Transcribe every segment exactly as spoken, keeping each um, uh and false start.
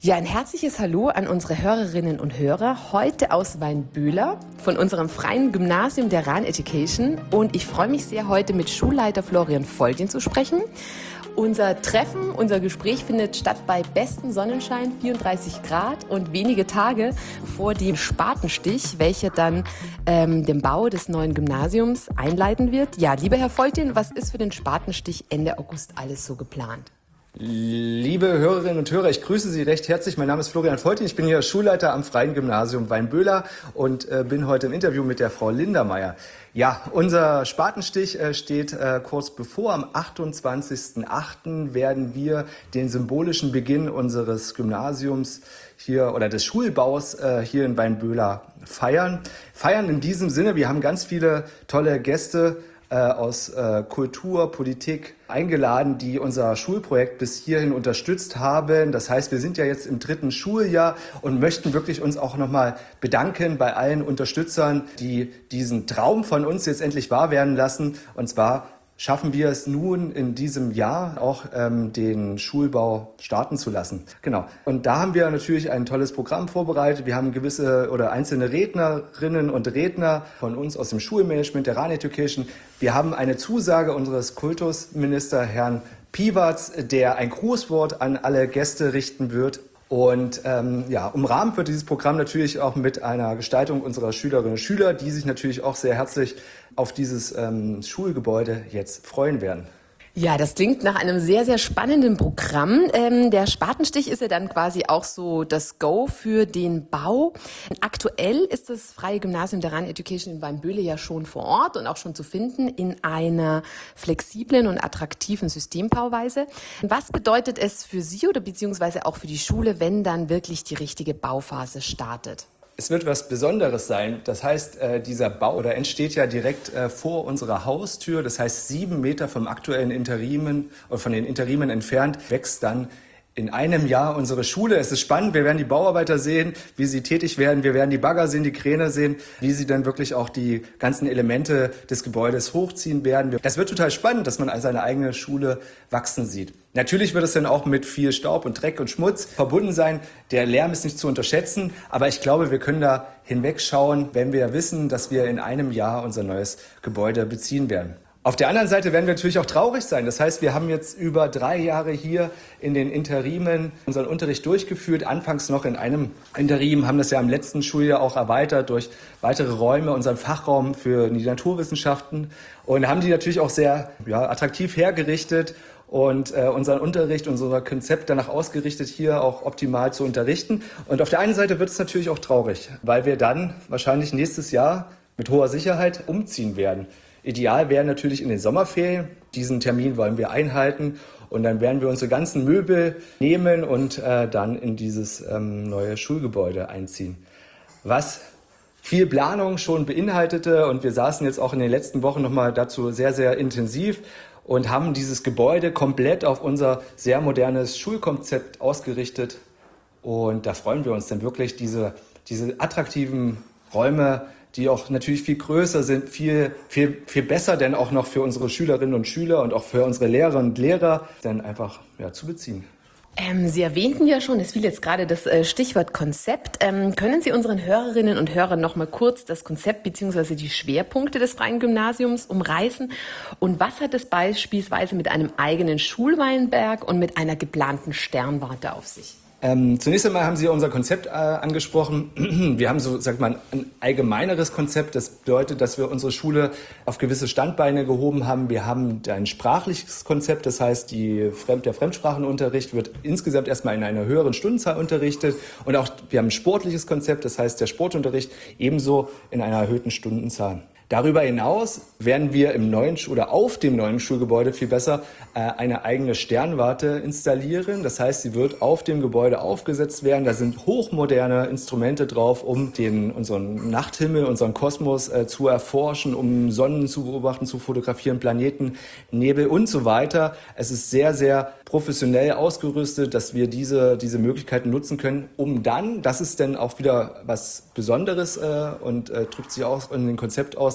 Ja, ein herzliches Hallo an unsere Hörerinnen und Hörer, heute aus Weinböhler von unserem freien Gymnasium der Rahn Education. Und ich freue mich sehr, heute mit Schulleiter Florian Voldin zu sprechen. Unser Treffen, unser Gespräch findet statt bei bestem Sonnenschein, vierunddreißig Grad und wenige Tage vor dem Spatenstich, welcher dann ähm, den Bau des neuen Gymnasiums einleiten wird. Ja, lieber Herr Voldin, was ist für den Spatenstich Ende August alles so geplant? Liebe Hörerinnen und Hörer, ich grüße Sie recht herzlich. Mein Name ist Florian Voldin, ich bin hier Schulleiter am Freien Gymnasium Weinböhler und äh, bin heute im Interview mit der Frau Lindermeier. Ja, unser Spatenstich äh, steht äh, kurz bevor. Am achtundzwanzigsten achten werden wir den symbolischen Beginn unseres Gymnasiums hier oder des Schulbaus äh, hier in Weinböhler feiern. Feiern in diesem Sinne, wir haben ganz viele tolle Gäste aus äh, Kultur, Politik eingeladen, die unser Schulprojekt bis hierhin unterstützt haben. Das heißt, wir sind ja jetzt im dritten Schuljahr und möchten wirklich uns auch nochmal bedanken bei allen Unterstützern, die diesen Traum von uns jetzt endlich wahr werden lassen. Und zwar schaffen wir es nun in diesem Jahr auch ähm, den Schulbau starten zu lassen. Genau. Und da haben wir natürlich ein tolles Programm vorbereitet. Wir haben gewisse oder einzelne Rednerinnen und Redner von uns aus dem Schulmanagement der Rahn Education. Wir haben eine Zusage unseres Kultusminister Herrn Piewatz, der ein Grußwort an alle Gäste richten wird. Und ähm, ja, umrahmt wird dieses Programm natürlich auch mit einer Gestaltung unserer Schülerinnen und Schüler, die sich natürlich auch sehr herzlich auf dieses ähm, Schulgebäude jetzt freuen werden. Ja, das klingt nach einem sehr, sehr spannenden Programm. Ähm, der Spatenstich ist ja dann quasi auch so das Go für den Bau. Aktuell ist das Freie Gymnasium der Rahn Education in Weinböhler ja schon vor Ort und auch schon zu finden in einer flexiblen und attraktiven Systembauweise. Was bedeutet es für Sie oder beziehungsweise auch für die Schule, wenn dann wirklich die richtige Bauphase startet? Es wird was Besonderes sein. Das heißt, äh, dieser Bau oder entsteht ja direkt äh, vor unserer Haustür. Das heißt, sieben Meter vom aktuellen Interimen oder von den Interimen entfernt wächst dann in einem Jahr unsere Schule. Es ist spannend. Wir werden die Bauarbeiter sehen, wie sie tätig werden. Wir werden die Bagger sehen, die Kräne sehen, wie sie dann wirklich auch die ganzen Elemente des Gebäudes hochziehen werden. Das wird total spannend, dass man seine eigene Schule wachsen sieht. Natürlich wird es dann auch mit viel Staub und Dreck und Schmutz verbunden sein. Der Lärm ist nicht zu unterschätzen, aber ich glaube, wir können da hinwegschauen, wenn wir wissen, dass wir in einem Jahr unser neues Gebäude beziehen werden. Auf der anderen Seite werden wir natürlich auch traurig sein. Das heißt, wir haben jetzt über drei Jahre hier in den Interimen unseren Unterricht durchgeführt. Anfangs noch in einem Interim, haben das ja im letzten Schuljahr auch erweitert durch weitere Räume, unseren Fachraum für die Naturwissenschaften. Und haben die natürlich auch sehr ja, attraktiv hergerichtet und äh, unseren Unterricht, unser Konzept danach ausgerichtet, hier auch optimal zu unterrichten. Und auf der einen Seite wird es natürlich auch traurig, weil wir dann wahrscheinlich nächstes Jahr mit hoher Sicherheit umziehen werden. Ideal wäre natürlich in den Sommerferien. Diesen Termin wollen wir einhalten und dann werden wir unsere ganzen Möbel nehmen und äh, dann in dieses ähm, neue Schulgebäude einziehen. Was viel Planung schon beinhaltete und wir saßen jetzt auch in den letzten Wochen nochmal dazu sehr, sehr intensiv und haben dieses Gebäude komplett auf unser sehr modernes Schulkonzept ausgerichtet. Und da freuen wir uns dann wirklich, diese, diese attraktiven Räume, die auch natürlich viel größer sind, viel, viel, viel besser denn auch noch für unsere Schülerinnen und Schüler und auch für unsere Lehrerinnen und Lehrer dann einfach ja, zu beziehen. Ähm, Sie erwähnten ja schon, es fiel jetzt gerade das äh, Stichwort Konzept. Ähm, können Sie unseren Hörerinnen und Hörern noch mal kurz das Konzept bzw. die Schwerpunkte des Freien Gymnasiums umreißen? Und was hat es beispielsweise mit einem eigenen Schulweinberg und mit einer geplanten Sternwarte auf sich? Ähm, zunächst einmal haben Sie unser Konzept äh, angesprochen. Wir haben so, sag mal, ein allgemeineres Konzept. Das bedeutet, dass wir unsere Schule auf gewisse Standbeine gehoben haben. Wir haben ein sprachliches Konzept. Das heißt, die Fremd, der Fremdsprachenunterricht wird insgesamt erstmal in einer höheren Stundenzahl unterrichtet. Und auch wir haben ein sportliches Konzept. Das heißt, der Sportunterricht ebenso in einer erhöhten Stundenzahl. Darüber hinaus werden wir im neuen oder auf dem neuen Schulgebäude viel besser äh, eine eigene Sternwarte installieren. Das heißt, sie wird auf dem Gebäude aufgesetzt werden. Da sind hochmoderne Instrumente drauf, um den unseren Nachthimmel, unseren Kosmos äh, zu erforschen, um Sonnen zu beobachten, zu fotografieren, Planeten, Nebel und so weiter. Es ist sehr, sehr professionell ausgerüstet, dass wir diese diese Möglichkeiten nutzen können, um dann, das ist dann auch wieder was Besonderes äh, und äh, drückt sich auch in dem Konzept aus,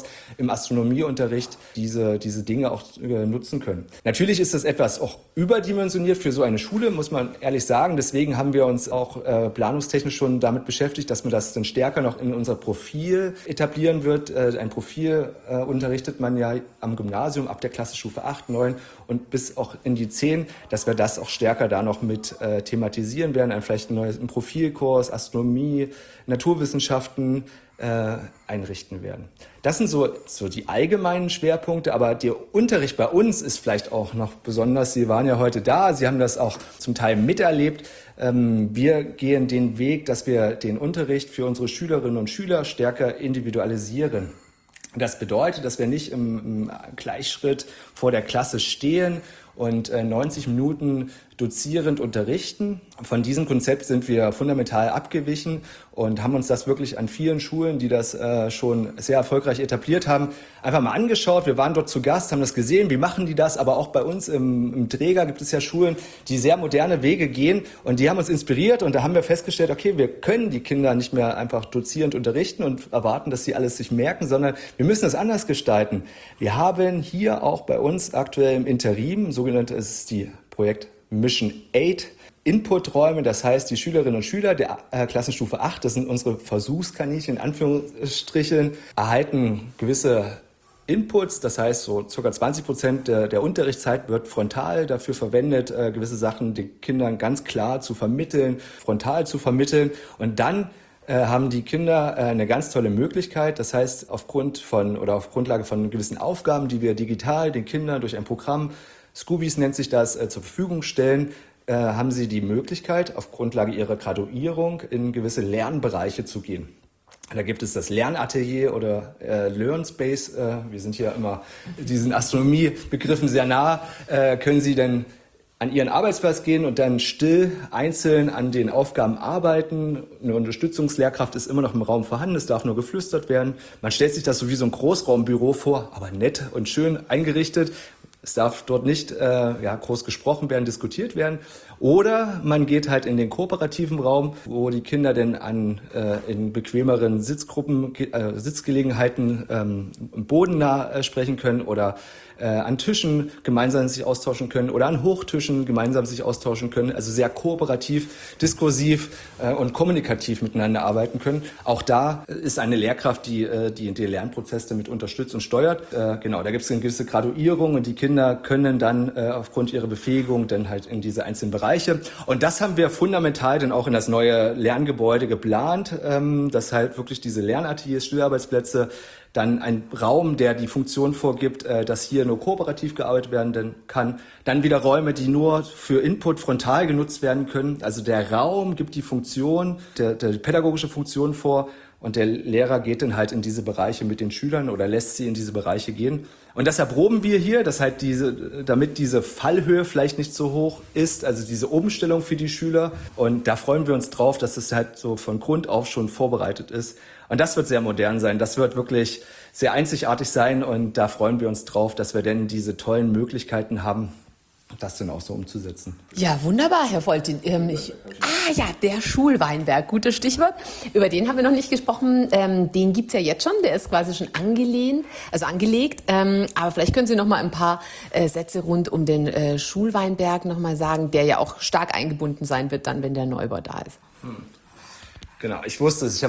im Astronomieunterricht diese, diese Dinge auch äh, nutzen können. Natürlich ist das etwas auch überdimensioniert für so eine Schule, muss man ehrlich sagen. Deswegen haben wir uns auch äh, planungstechnisch schon damit beschäftigt, dass man das dann stärker noch in unser Profil etablieren wird. Äh, ein Profil äh, unterrichtet man ja am Gymnasium ab der Klassenstufe acht, neun und bis auch in die zehn, dass wir das auch stärker da noch mit äh, thematisieren werden. Ein, vielleicht ein neues ein Profilkurs, Astronomie, Naturwissenschaften äh, einrichten werden. Das sind so, so die allgemeinen Schwerpunkte, aber der Unterricht bei uns ist vielleicht auch noch besonders. Sie waren ja heute da, Sie haben das auch zum Teil miterlebt. Ähm, wir gehen den Weg, dass wir den Unterricht für unsere Schülerinnen und Schüler stärker individualisieren. Das bedeutet, dass wir nicht im, im Gleichschritt vor der Klasse stehen und äh, neunzig Minuten dozierend unterrichten. Von diesem Konzept sind wir fundamental abgewichen und haben uns das wirklich an vielen Schulen, die das äh, schon sehr erfolgreich etabliert haben, einfach mal angeschaut. Wir waren dort zu Gast, haben das gesehen, wie machen die das, aber auch bei uns im, im Träger gibt es ja Schulen, die sehr moderne Wege gehen und die haben uns inspiriert und da haben wir festgestellt, okay, wir können die Kinder nicht mehr einfach dozierend unterrichten und erwarten, dass sie alles sich merken, sondern wir müssen es anders gestalten. Wir haben hier auch bei uns aktuell im Interim, sogenannte ist die Projekt Mission acht, Inputräume, das heißt, die Schülerinnen und Schüler der äh, Klassenstufe acht, das sind unsere Versuchskaninchen in Anführungsstrichen, erhalten gewisse Inputs, das heißt, so ca. zwanzig Prozent der, der Unterrichtszeit wird frontal dafür verwendet, äh, gewisse Sachen den Kindern ganz klar zu vermitteln, frontal zu vermitteln und dann äh, haben die Kinder äh, eine ganz tolle Möglichkeit, das heißt, aufgrund von oder auf Grundlage von gewissen Aufgaben, die wir digital den Kindern durch ein Programm, Scoobies nennt sich das, äh, zur Verfügung stellen, äh, haben sie die Möglichkeit, auf Grundlage ihrer Graduierung in gewisse Lernbereiche zu gehen. Da gibt es das Lernatelier oder äh, LearnSpace. Äh, wir sind hier immer diesen Astronomiebegriffen sehr nah. Äh, können Sie denn an Ihren Arbeitsplatz gehen und dann still einzeln an den Aufgaben arbeiten. Eine Unterstützungslehrkraft ist immer noch im Raum vorhanden, es darf nur geflüstert werden. Man stellt sich das so wie so ein Großraumbüro vor, aber nett und schön eingerichtet. Es darf dort nicht äh, ja, groß gesprochen werden, diskutiert werden. Oder man geht halt in den kooperativen Raum, wo die Kinder denn an äh, in bequemeren Sitzgruppen, äh, Sitzgelegenheiten ähm, bodennah äh, sprechen können oder äh, an Tischen gemeinsam sich austauschen können oder an Hochtischen gemeinsam sich austauschen können. Also sehr kooperativ, diskursiv äh, und kommunikativ miteinander arbeiten können. Auch da ist eine Lehrkraft, die äh, die den Lernprozess damit unterstützt und steuert. Äh, genau, da gibt es eine gewisse Graduierung und die Kinder können dann äh, aufgrund ihrer Befähigung dann halt in diese einzelnen Bereiche. Und das haben wir fundamental dann auch in das neue Lerngebäude geplant, ähm, dass halt wirklich diese Lernateliers, Stillarbeitsplätze, dann ein Raum, der die Funktion vorgibt, äh, dass hier nur kooperativ gearbeitet werden kann. Dann wieder Räume, die nur für Input frontal genutzt werden können. Also der Raum gibt die Funktion, der, der pädagogische Funktion vor. Und der Lehrer geht dann halt in diese Bereiche mit den Schülern oder lässt sie in diese Bereiche gehen. Und das erproben wir hier, dass halt diese, damit diese Fallhöhe vielleicht nicht so hoch ist, also diese Umstellung für die Schüler. Und da freuen wir uns drauf, dass es halt so von Grund auf schon vorbereitet ist. Und das wird sehr modern sein. Das wird wirklich sehr einzigartig sein. Und da freuen wir uns drauf, dass wir denn diese tollen Möglichkeiten haben, das dann auch so umzusetzen. Ja, wunderbar, Herr Foltin. Ähm, ich, ah ja, der Schulweinberg, gutes Stichwort. Über den haben wir noch nicht gesprochen. Ähm, den gibt's ja jetzt schon, der ist quasi schon angelehnt, also angelegt. Ähm, aber vielleicht können Sie noch mal ein paar äh, Sätze rund um den äh, Schulweinberg noch mal sagen, der ja auch stark eingebunden sein wird, dann, wenn der Neubau da ist. Hm. Genau, ich wusste es. Ich habe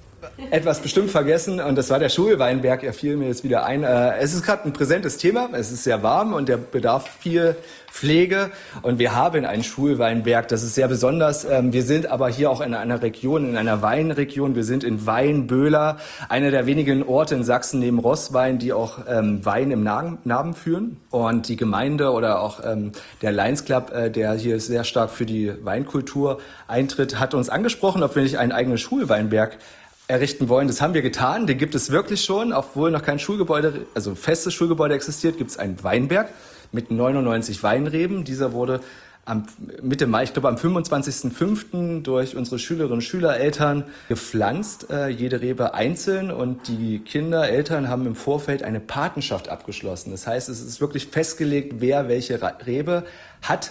etwas bestimmt vergessen und das war der Schulweinberg, er fiel mir jetzt wieder ein. Es ist gerade ein präsentes Thema, es ist sehr warm und der bedarf viel Pflege und wir haben einen Schulweinberg, das ist sehr besonders. Wir sind aber hier auch in einer Region, in einer Weinregion, wir sind in Weinböhler, einer der wenigen Orte in Sachsen neben Rosswein, die auch Wein im Namen führen und die Gemeinde oder auch der Lions Club, der hier sehr stark für die Weinkultur eintritt, hat uns angesprochen, ob wir nicht einen eigenen Schulweinberg errichten wollen. Das haben wir getan. Den gibt es wirklich schon, obwohl noch kein Schulgebäude, also ein festes Schulgebäude existiert, gibt es einen Weinberg mit neunundneunzig Weinreben. Dieser wurde am Mitte Mai, ich glaube am fünfundzwanzigsten fünften durch unsere Schülerinnen und Schüler, Eltern gepflanzt, äh, jede Rebe einzeln und die Kinder, Eltern haben im Vorfeld eine Patenschaft abgeschlossen. Das heißt, es ist wirklich festgelegt, wer welche Rebe hat.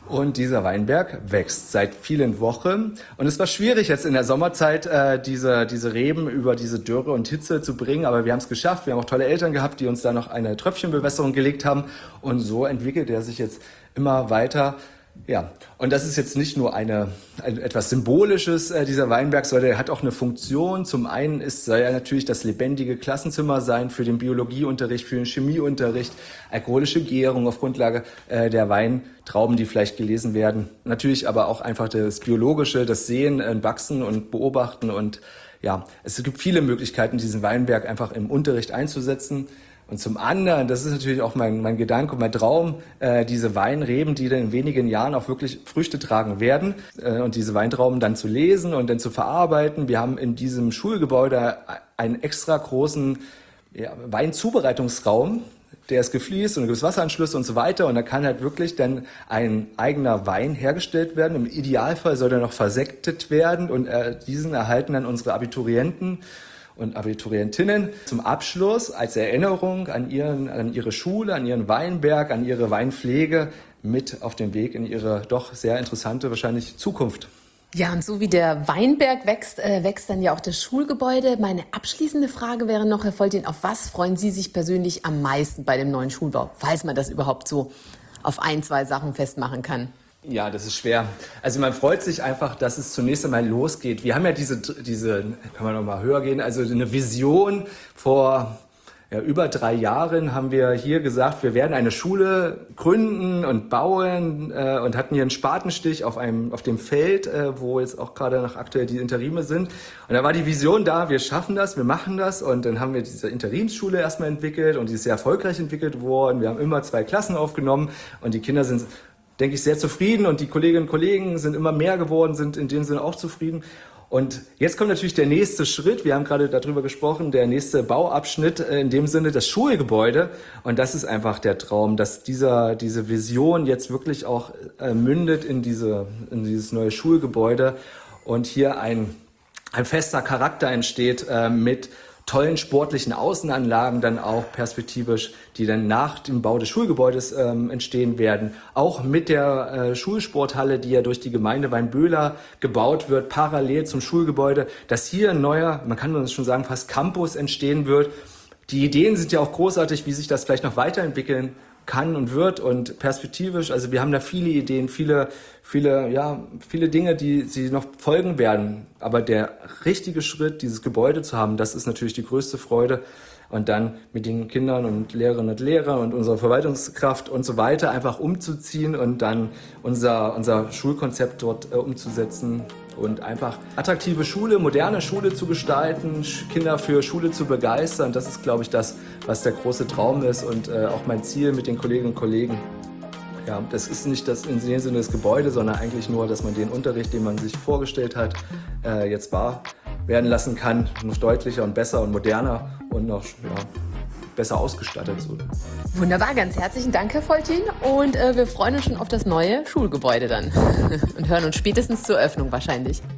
Und dieser Weinberg wächst seit vielen Wochen. Und es war schwierig, jetzt in der Sommerzeit äh, diese, diese Reben über diese Dürre und Hitze zu bringen. Aber wir haben es geschafft. Wir haben auch tolle Eltern gehabt, die uns da noch eine Tröpfchenbewässerung gelegt haben. Und so entwickelt er sich jetzt immer weiter. Ja, und das ist jetzt nicht nur eine, ein, etwas Symbolisches, äh, dieser Weinberg, sondern er hat auch eine Funktion. Zum einen ist, soll er natürlich das lebendige Klassenzimmer sein für den Biologieunterricht, für den Chemieunterricht, alkoholische Gärung auf Grundlage äh, der Weintrauben, die vielleicht gelesen werden. Natürlich aber auch einfach das Biologische, das Sehen, äh, Wachsen und Beobachten. Und ja, es gibt viele Möglichkeiten, diesen Weinberg einfach im Unterricht einzusetzen. Und zum anderen, das ist natürlich auch mein, mein Gedanke und mein Traum, äh, diese Weinreben, die dann in wenigen Jahren auch wirklich Früchte tragen werden, äh, und diese Weintrauben dann zu lesen und dann zu verarbeiten. Wir haben in diesem Schulgebäude einen extra großen ja, Weinzubereitungsraum, der ist gefliest und gibt Wasseranschlüsse und so weiter. Und da kann halt wirklich dann ein eigener Wein hergestellt werden. Im Idealfall soll er noch versektet werden und äh, diesen erhalten dann unsere Abiturienten und Abiturientinnen zum Abschluss als Erinnerung an ihren, an ihre Schule, an ihren Weinberg, an ihre Weinpflege mit auf dem Weg in ihre doch sehr interessante, wahrscheinlich Zukunft. Ja, und so wie der Weinberg wächst, äh, wächst dann ja auch das Schulgebäude. Meine abschließende Frage wäre noch, Herr Foltin, auf was freuen Sie sich persönlich am meisten bei dem neuen Schulbau? Falls man das überhaupt so auf ein, zwei Sachen festmachen kann. Ja, das ist schwer. Also man freut sich einfach, dass es zunächst einmal losgeht. Wir haben ja diese, diese, kann man noch mal höher gehen, also eine Vision. Vor ja, über drei Jahren haben wir hier gesagt, wir werden eine Schule gründen und bauen äh, und hatten hier einen Spatenstich auf einem, auf dem Feld, äh, wo jetzt auch gerade noch aktuell die Interime sind. Und da war die Vision da, wir schaffen das, wir machen das. Und dann haben wir diese Interimsschule erstmal entwickelt und die ist sehr erfolgreich entwickelt worden. Wir haben immer zwei Klassen aufgenommen und die Kinder sind, denke ich, sehr zufrieden und die Kolleginnen und Kollegen sind immer mehr geworden, sind in dem Sinne auch zufrieden. Und jetzt kommt natürlich der nächste Schritt, wir haben gerade darüber gesprochen, der nächste Bauabschnitt, in dem Sinne das Schulgebäude. Und das ist einfach der Traum, dass dieser, diese Vision jetzt wirklich auch äh, mündet in, diese, in dieses neue Schulgebäude und hier ein, ein fester Charakter entsteht äh, mit tollen sportlichen Außenanlagen dann auch perspektivisch, die dann nach dem Bau des Schulgebäudes ähm, entstehen werden. Auch mit der äh, Schulsporthalle, die ja durch die Gemeinde Weinböhler gebaut wird, parallel zum Schulgebäude, dass hier ein neuer, man kann uns schon sagen, fast Campus entstehen wird. Die Ideen sind ja auch großartig, wie sich das vielleicht noch weiterentwickeln kann und wird und perspektivisch. Also wir haben da viele Ideen, viele, viele, ja, viele Dinge, die sie noch folgen werden. Aber der richtige Schritt, dieses Gebäude zu haben, das ist natürlich die größte Freude. Und dann mit den Kindern und Lehrerinnen und Lehrern und unserer Verwaltungskraft und so weiter einfach umzuziehen und dann unser, unser Schulkonzept dort äh, umzusetzen und einfach attraktive Schule, moderne Schule zu gestalten, Kinder für Schule zu begeistern. Das ist, glaube ich, das, was der große Traum ist und äh, auch mein Ziel mit den Kolleginnen und Kollegen. Ja, das ist nicht das in dem Sinne das Gebäude, sondern eigentlich nur, dass man den Unterricht, den man sich vorgestellt hat, äh, jetzt wahr werden lassen kann, noch deutlicher und besser und moderner und noch ja, besser ausgestattet. So. Wunderbar, ganz herzlichen Dank, Herr Foltin. Und äh, wir freuen uns schon auf das neue Schulgebäude dann und hören uns spätestens zur Eröffnung wahrscheinlich.